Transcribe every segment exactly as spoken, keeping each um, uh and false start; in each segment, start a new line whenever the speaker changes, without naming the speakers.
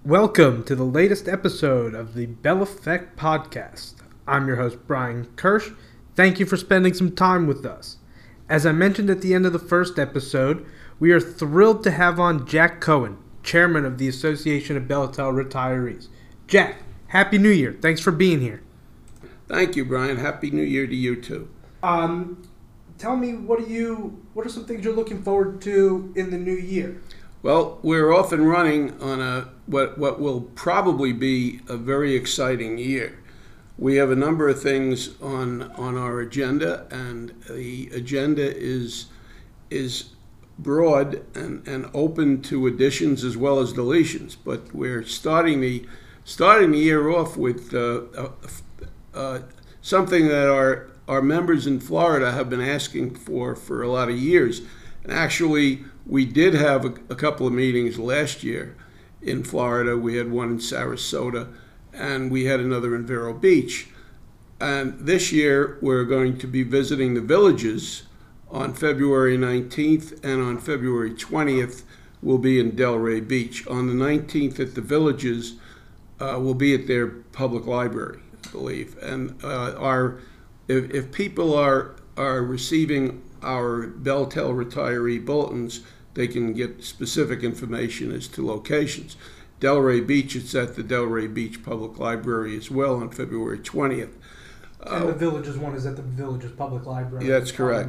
Welcome to the latest episode of the Bell Effect Podcast. I'm your host, Brian Kirsch. Thank you for spending some time with us. As I mentioned at the end of the first episode, we are thrilled to have on Jack Cohen, chairman of the Association of Belltel Retirees. Jack, Happy New Year. Thanks for being here.
Thank you, Brian. Happy New Year to you too.
Um, tell me, what are you? What are some things you're looking forward to in the new year?
Well, we're off and running on a what what will probably be a very exciting year. We have a number of things on on our agenda, and the agenda is is broad and, and open to additions as well as deletions. But we're starting the starting the year off with uh, uh, uh, something that our our members in Florida have been asking for for a lot of years. And actually, we did have a, a couple of meetings last year in Florida. We had one in Sarasota, and we had another in Vero Beach. And this year, we're going to be visiting the villages on February nineteenth, and on February twentieth, we'll be in Delray Beach. On the nineteenth at the villages, uh, we'll be at their public library, I believe. And uh, our if, if people are are receiving our Belltel retiree bulletins, they can get specific information as to locations. Delray Beach, it's at the Delray Beach Public Library as well on February twentieth.
And uh, the Villages one is at the Villages Public Library.
That's correct.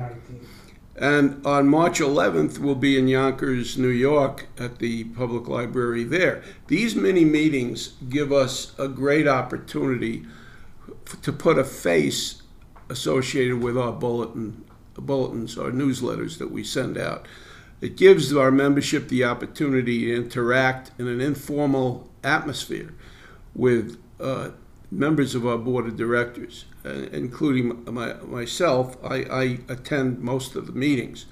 And on March eleventh, we'll be in Yonkers, New York at the Public Library there. These mini meetings give us a great opportunity to put a face associated with our bulletin bulletins, our newsletters that we send out. It gives our membership the opportunity to interact in an informal atmosphere with uh, members of our board of directors, uh, including my, myself. I, I attend most of the meetings.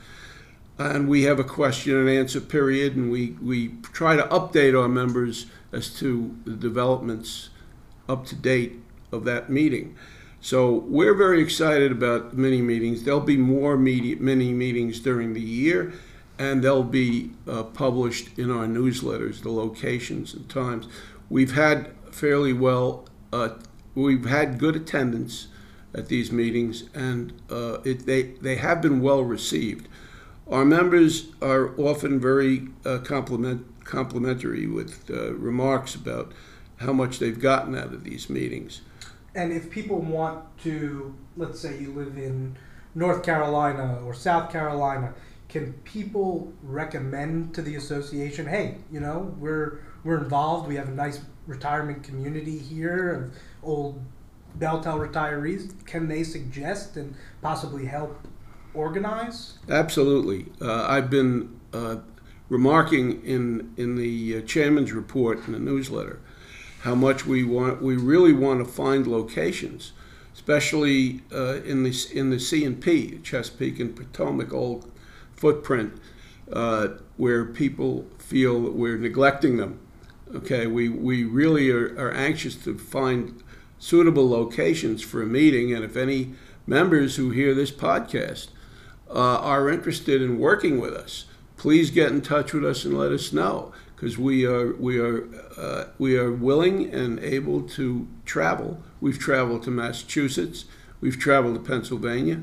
And we have a question and answer period, and we, we try to update our members as to the developments up to date of that meeting. So we're very excited about mini meetings. There'll be more media, mini meetings during the year, and they'll be uh, published in our newsletters, the locations and times. We've had fairly well, uh, we've had good attendance at these meetings, and uh, it, they, they have been well received. Our members are often very uh, compliment, complimentary with uh, remarks about how much they've gotten out of these meetings.
And if people want to, let's say you live in North Carolina or South Carolina, can people recommend to the association, hey, you know, we're we're involved, we have a nice retirement community here of old Belltel retirees. Can they suggest and possibly help organize?
Absolutely. Uh, I've been uh, remarking in, in the uh, chairman's report in the newsletter how much we want, we really want to find locations, especially uh, in the in the C and P, Chesapeake and Potomac old footprint, uh, where people feel that we're neglecting them. Okay, we we really are, are anxious to find suitable locations for a meeting, and if any members who hear this podcast uh, are interested in working with us, please get in touch with us and let us know. Because we are we are uh, we are willing and able to travel. We've traveled to Massachusetts. We've traveled to Pennsylvania.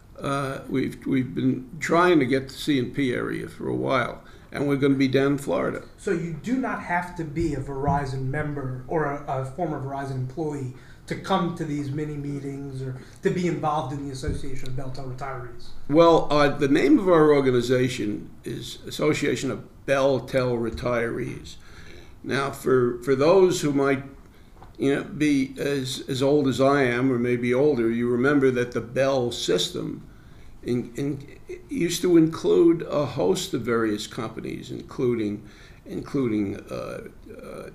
Uh, we've we've been trying to get the C and P area for a while, and we're going to be down in Florida.
So you do not have to be a Verizon member or a, a former Verizon employee to come to these mini meetings or to be involved in the Association of Belltel Retirees.
Well, uh, the name of our organization is Association of Belltel Retirees. Now, for, for those who might, you know, be as as old as I am, or maybe older, you remember that the Bell system in, in, used to include a host of various companies, including including uh, uh,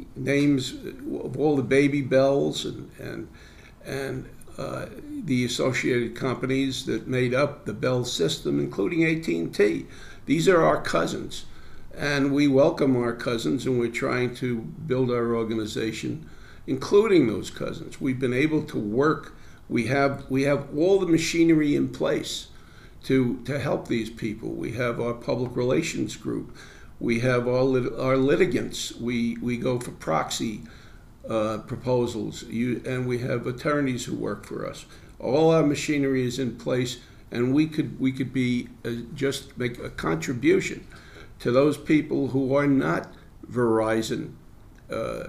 names of all the baby bells and and and uh, the associated companies that made up the Bell system, including A T and T. These are our cousins. And we welcome our cousins, and we're trying to build our organization, including those cousins. We've been able to work. We have we have all the machinery in place to to help these people. We have our public relations group. We have our, lit- our litigants. We, we go for proxy uh, proposals, you, and we have attorneys who work for us. All our machinery is in place, and we could we could be uh, just make a contribution to those people who are not Verizon uh,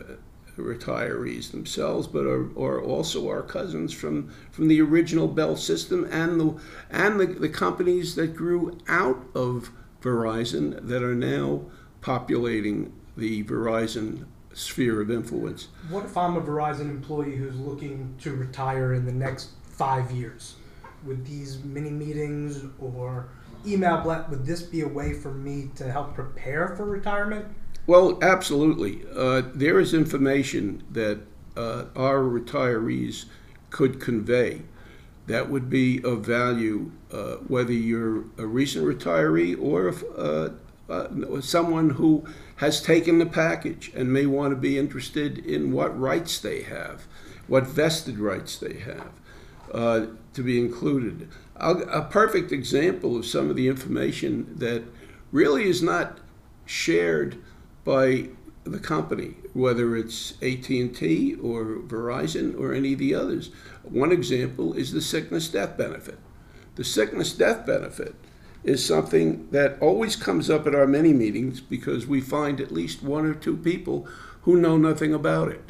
retirees themselves, but are, are also our cousins from, from the original Bell system and the and the, the companies that grew out of Verizon that are now populating the Verizon sphere of influence.
What if I'm a Verizon employee who's looking to retire in the next five years? Would these mini meetings or email blast, would this be a way for me to help prepare for retirement?
Well, absolutely. Uh, there is information that uh, our retirees could convey that would be of value, uh, whether you're a recent retiree or if, uh, uh, someone who has taken the package and may want to be interested in what rights they have, what vested rights they have, uh, to be included. I'll, a perfect example of some of the information that really is not shared by the company, whether it's A T and T or Verizon or any of the others. One example is the sickness death benefit. The sickness death benefit is something that always comes up at our mini meetings because we find at least one or two people who know nothing about it.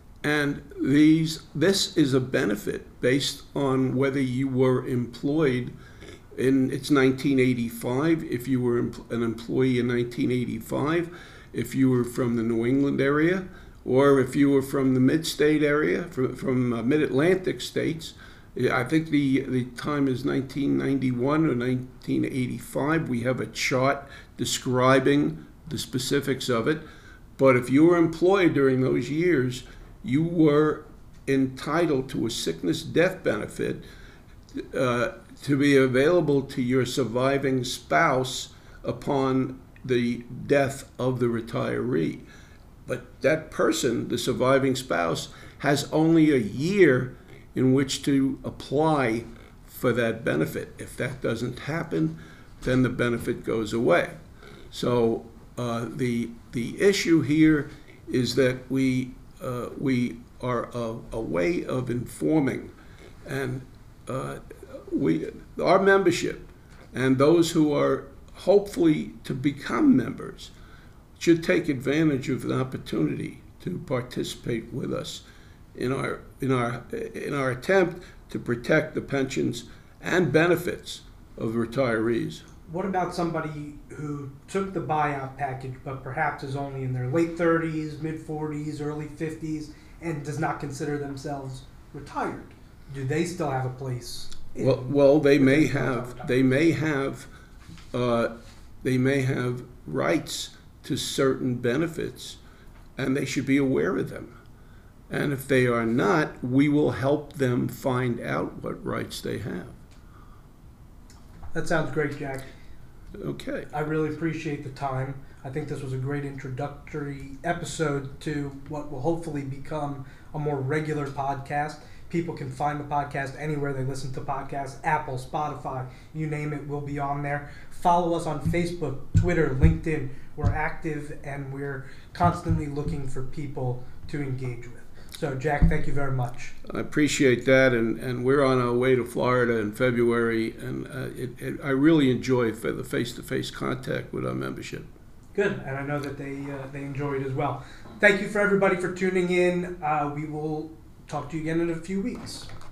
And these, this is a benefit based on whether you were employed in, it's nineteen eighty-five, if you were an employee in nineteen eighty-five, if you were from the New England area, or if you were from the mid-state area, from, from uh, mid-Atlantic states. I think the, the time is nineteen ninety-one or nineteen eighty-five. We have a chart describing the specifics of it. But if you were employed during those years, you were entitled to a sickness death benefit uh, to be available to your surviving spouse upon the death of the retiree. But that person, the surviving spouse, has only a year in which to apply for that benefit. If that doesn't happen, then the benefit goes away. So uh, the the issue here is that we uh, we are a, a way of informing, and uh, we our membership and those who are hopefully to become members should take advantage of the opportunity to participate with us in our in our in our attempt to protect the pensions and benefits of retirees.
What about somebody who took the buyout package but perhaps is only in their late thirties, mid forties, early fifties, and does not consider themselves retired? Do they still have a place? in-
Well, well, they may have they may have uh, they may have rights to certain benefits, and they should be aware of them. And if they are not, we will help them find out what rights they have.
That sounds great, Jack.
Okay.
I really appreciate the time. I think this was a great introductory episode to what will hopefully become a more regular podcast. People can find the podcast anywhere they listen to podcasts, Apple, Spotify, you name it, we'll be on there. Follow us on Facebook, Twitter, LinkedIn. We're active and we're constantly looking for people to engage with. So, Jack, thank you very much.
I appreciate that, and, and we're on our way to Florida in February, and uh, it, it, I really enjoy for the face-to-face contact with our membership.
Good, and I know that they uh, they enjoy it as well. Thank you for everybody for tuning in. Uh, we will talk to you again in a few weeks.